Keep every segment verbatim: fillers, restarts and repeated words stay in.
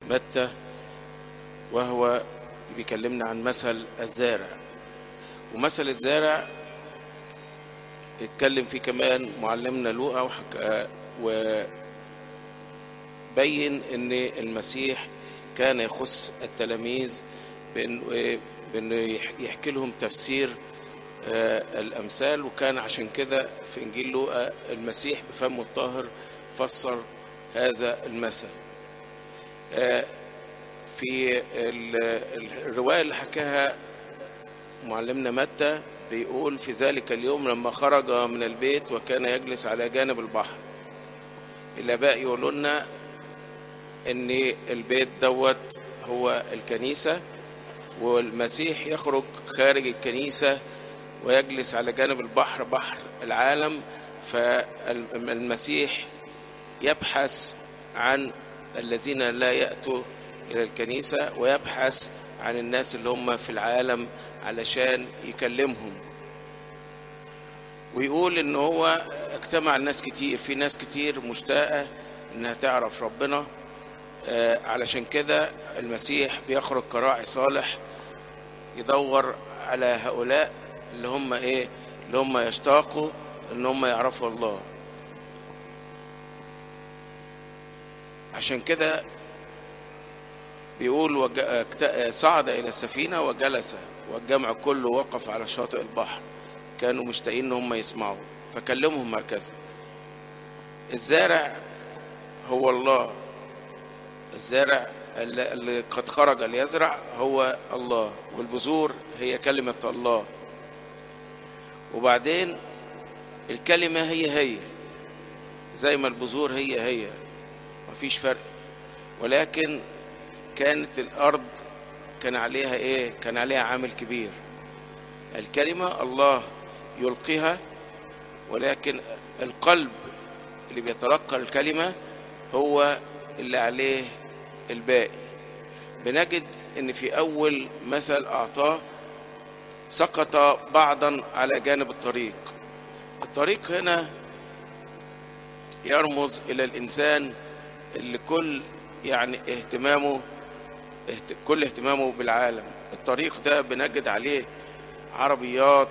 متى، وهو بيكلمنا عن مثل الزارع. ومثل الزارع اتكلم فيه كمان معلمنا لوقا وحكى وبين ان المسيح كان يخص التلاميذ بانه بانه يحكي لهم تفسير الامثال. وكان عشان كده في انجيل لوقا المسيح بفمه الطاهر فسر هذا المثل. في الرواية اللي حكاها معلمنا متى بيقول: في ذلك اليوم لما خرج من البيت وكان يجلس على جانب البحر. الآباء يقولوا لنا ان البيت دوت هو الكنيسة، والمسيح يخرج خارج الكنيسة ويجلس على جانب البحر، بحر العالم. فالمسيح يبحث عن الذين لا يأتوا إلى الكنيسة، ويبحث عن الناس اللي هم في العالم علشان يكلمهم. ويقول إن هو اجتمع الناس كتير، في ناس كتير مشتاقة إنها تعرف ربنا. آه علشان كده المسيح بيخرج كراعي صالح يدور على هؤلاء اللي هم إيه اللي هم يشتاقوا إن هم يعرفوا الله. عشان كده بيقول وج... صعد إلى السفينة وجلس، والجمع كله وقف على شاطئ البحر، كانوا مشتاقين إن هم يسمعوا، فكلمهم هكذا: الزارع هو الله، الزارع اللي قد خرج ليزرع هو الله، والبذور هي كلمة الله. وبعدين الكلمة هي هي زي ما البذور هي هي، مفيش فرق. ولكن كانت الأرض كان عليها إيه؟ كان عليها عامل كبير. الكلمة الله يلقيها، ولكن القلب اللي بيتلقى الكلمة هو اللي عليه الباقي. بنجد إن في أول مثل أعطاه سقط بعضا على جانب الطريق. الطريق هنا يرمز إلى الإنسان اللي كل يعني اهتمامه كل اهتمامه بالعالم. الطريق ده بنجد عليه عربيات،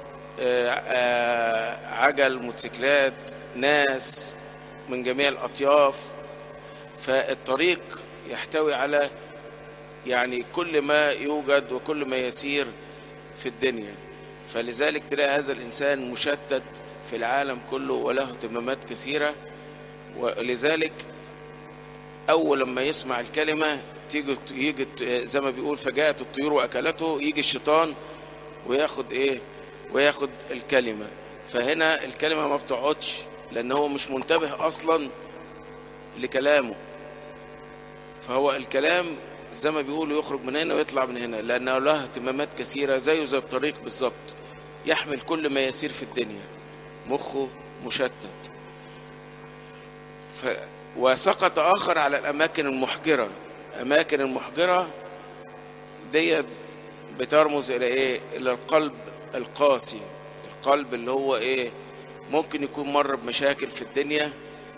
عجل، موتوسيكلات، ناس من جميع الأطياف. فالطريق يحتوي على يعني كل ما يوجد وكل ما يسير في الدنيا. فلذلك تلاقي هذا الإنسان مشتت في العالم كله وله اهتمامات كثيرة. ولذلك أول لما يسمع الكلمة تيجي يجي زي ما بيقول فجاءت الطيور وأكلته، يجي الشيطان وياخد إيه وياخد الكلمة. فهنا الكلمة ما بتقعدش، لأنه هو مش منتبه أصلا لكلامه. فهو الكلام زي ما بيقولوا يخرج من هنا ويطلع من هنا، لأنه له اهتمامات كثيرة زيه زي الطريق بالظبط، يحمل كل ما يسير في الدنيا، مخه مشتت. ف... وسقط آخر على الأماكن المحجرة. أماكن المحجرة دي بترمز إلى إيه؟ إلى القلب القاسي، القلب اللي هو إيه ممكن يكون مر بمشاكل في الدنيا،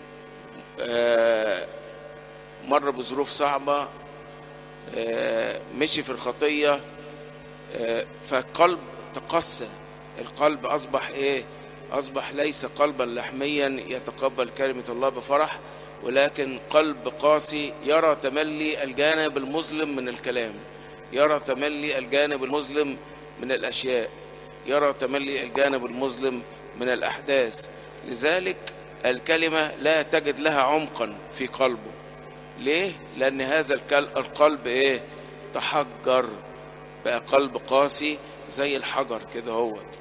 آه مر بظروف صعبة، آه مشي في الخطية، آه فالقلب تقسى. القلب أصبح إيه أصبح ليس قلبا لحميا يتقبل كلمة الله بفرح، ولكن قلب قاسي يرى تملي الجانب المظلم من الكلام، يرى تملي الجانب المظلم من الأشياء، يرى تملي الجانب المظلم من الأحداث. لذلك الكلمة لا تجد لها عمقا في قلبه. ليه؟ لأن هذا القلب إيه تحجر، بقى قلب قاسي زي الحجر كده هوت.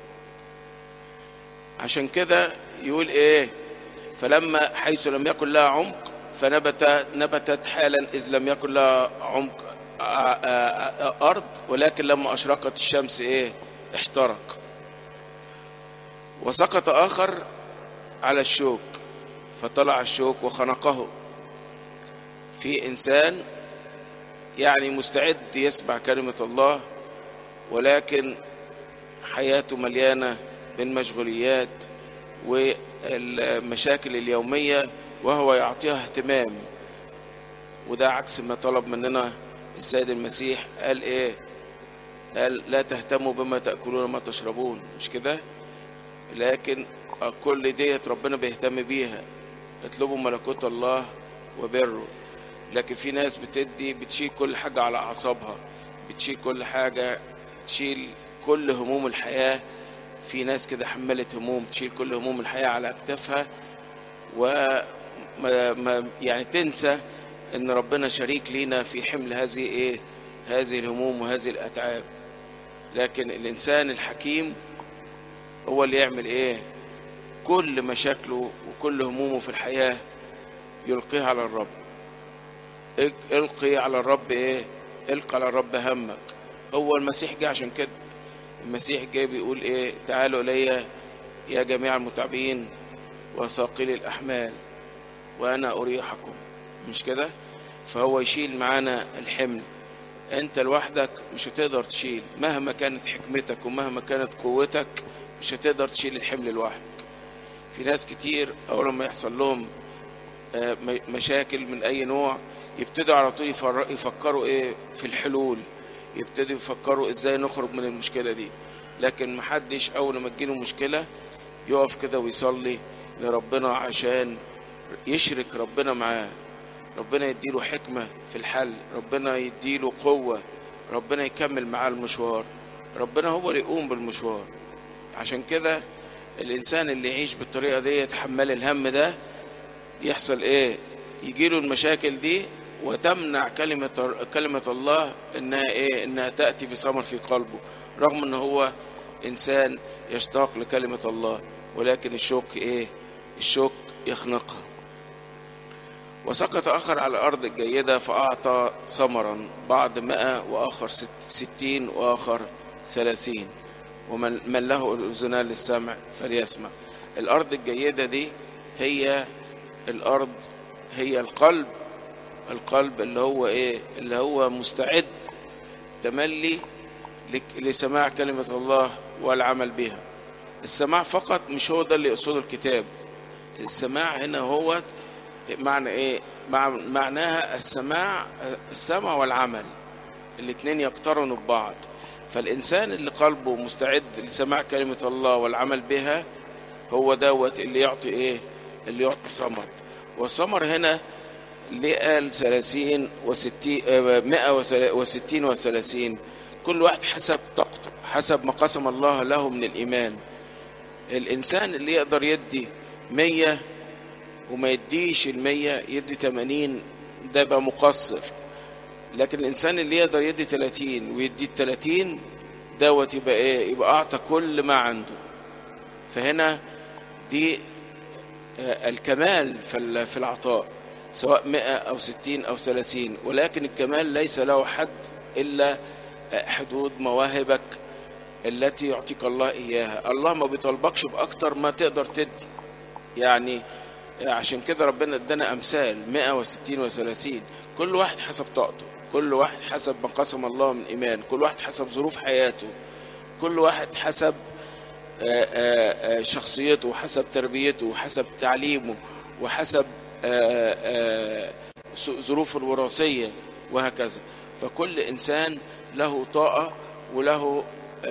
عشان كده يقول إيه؟ فلما حيث لم يكن لها عمق فنبت نبتت حالا، إذ لم يكن لها عمق أرض، ولكن لما أشرقت الشمس إيه احترق. وسقط آخر على الشوك فطلع الشوك وخنقه. في إنسان يعني مستعد يسمع كلمة الله، ولكن حياته مليانة بالمشغوليات والمشاكل اليومية، وهو يعطيها اهتمام وده عكس ما طلب مننا السيد المسيح. قال ايه؟ قال لا تهتموا بما تأكلون وما تشربون، مش كده؟ لكن كل ديت ربنا بيهتم بيها، اطلبوا ملكوت الله وبره. لكن في ناس بتدي بتشيل كل حاجة على أعصابها، بتشيل كل حاجة، تشيل كل هموم الحياة. في ناس كده حملت هموم، تشيل كل هموم الحياة على أكتافها، وما ما يعني تنسى إن ربنا شريك لينا في حمل هذه إيه؟ هذه الهموم وهذه الأتعاب. لكن الإنسان الحكيم هو اللي يعمل إيه؟ كل مشاكله وكل همومه في الحياة يلقيها على الرب. القي على الرب ايه؟ القي على الرب همك. هو المسيح جه عشان كده. المسيح جه بيقول ايه؟ تعالوا الي يا جميع المتعبين وثاقلي الاحمال وانا اريحكم، مش كده؟ فهو يشيل معانا الحمل. انت لوحدك مش هتقدر تشيل، مهما كانت حكمتك ومهما كانت قوتك مش هتقدر تشيل الحمل لوحدك. في ناس كتير اول ما يحصل لهم مشاكل من اي نوع يبتدوا على طول يفكروا ايه؟ في الحلول، يبتدوا يفكروا ازاي نخرج من المشكلة دي. لكن محدش اول ما تجيله مشكلة يقف كده ويصلي لربنا عشان يشرك ربنا معاه، ربنا يديله حكمة في الحل، ربنا يديله قوة، ربنا يكمل معاه المشوار، ربنا هو اللي يقوم بالمشوار. عشان كده الانسان اللي يعيش بالطريقة دي يتحمل الهم ده يحصل ايه؟ يجيله المشاكل دي وتمنع كلمة كلمة الله انها ايه؟ انها تأتي بثمر في قلبه، رغم ان هو انسان يشتاق لكلمة الله، ولكن الشوك ايه؟ الشوك يخنقها. وسقط اخر على الارض الجيدة فاعطى ثمرا، بعض مائة واخر ستين واخر ثلاثين، ومن من له الاذنان للسمع فليسمع. الارض الجيدة دي هي الارض، هي القلب. القلب اللي هو ايه؟ اللي هو مستعد تملي لسماع كلمة الله والعمل بها. السماع فقط مش هو ده اللي يقصده الكتاب. السماع هنا هو معنى ايه؟ معناها السماع، السمع والعمل الاثنين يقترنوا ببعض. فالانسان اللي قلبه مستعد لسماع كلمة الله والعمل بها هو دوت اللي يعطي ايه؟ اللي يعطي ثمر. والثمر هنا اللي قال ثلاثين وستين، مائة وستين وثلاثين، كل واحد حسب طاقته، حسب ما قسم الله له من الإيمان. الإنسان اللي يقدر يدي مية وما يديش المية، يدي تمانين، ده بقى مقصر. لكن الإنسان اللي يقدر يدي تلاتين ويدي التلاتين دوت يبقى إيه؟ يبقى أعطى كل ما عنده. فهنا دي الكمال في العطاء، سواء مائة أو ستين أو ثلاثين. ولكن الكمال ليس له حد إلا حدود مواهبك التي يعطيك الله إياها. الله ما بيطلبكش بأكتر ما تقدر تدي. يعني عشان كده ربنا ادانا أمثال مائة وستين وثلاثين، كل واحد حسب طاقته، كل واحد حسب ما قسم الله من إيمان، كل واحد حسب ظروف حياته، كل واحد حسب شخصيته وحسب تربيته وحسب تعليمه وحسب ظروفه الوراثية وهكذا. فكل إنسان له طاقة وله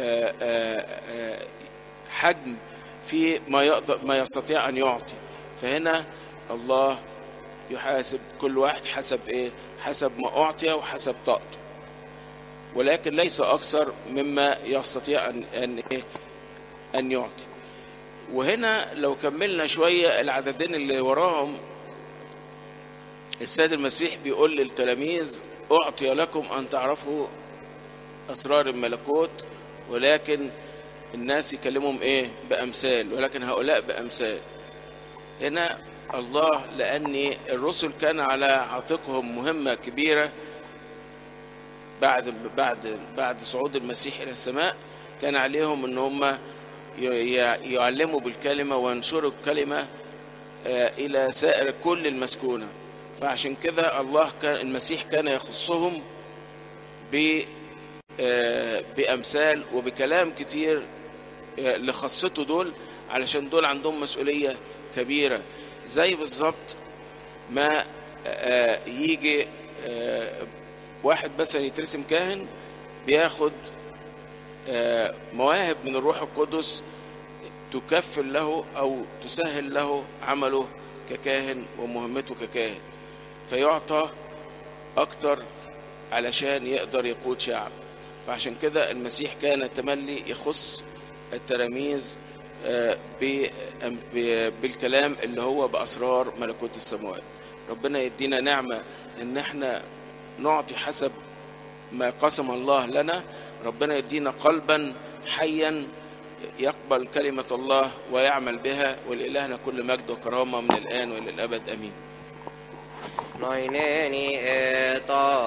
حجم في ما يقدر ما يستطيع أن يعطي. فهنا الله يحاسب كل واحد حسب إيه؟ حسب ما أعطي وحسب طاقته، ولكن ليس أكثر مما يستطيع أن أن إيه؟ أن يعطي. وهنا لو كملنا شوية العددين اللي وراهم، السيد المسيح بيقول للتلاميذ أعطي لكم أن تعرفوا أسرار الملكوت، ولكن الناس يكلمهم إيه؟ بأمثال، ولكن هؤلاء بأمثال. هنا الله لأن الرسل كان على عاتقهم مهمة كبيرة بعد بعد بعد صعود المسيح إلى السماء، كان عليهم أن هم يعلموا بالكلمة وينشروا الكلمة إلى سائر كل المسكونة. فعشان كده الله كان المسيح كان يخصهم بأمثال وبكلام كتير لخصته دول، علشان دول عندهم مسؤولية كبيرة. زي بالظبط ما يجي واحد مثلا يترسم كاهن بياخد مواهب من الروح القدس تكفل له أو تسهل له عمله ككاهن ومهمته ككاهن، فيعطى أكتر علشان يقدر يقود شعب. فعشان كده المسيح كان تملي يخص التلاميذ بالكلام اللي هو بأسرار ملكوت السماوات. ربنا يدينا نعمة ان احنا نعطي حسب ما قسم الله لنا. ربنا يدينا قلبا حيا يقبل كلمة الله ويعمل بها، ولإلهنا كل مجد وكرامة من الآن وإلى الأبد. أمين.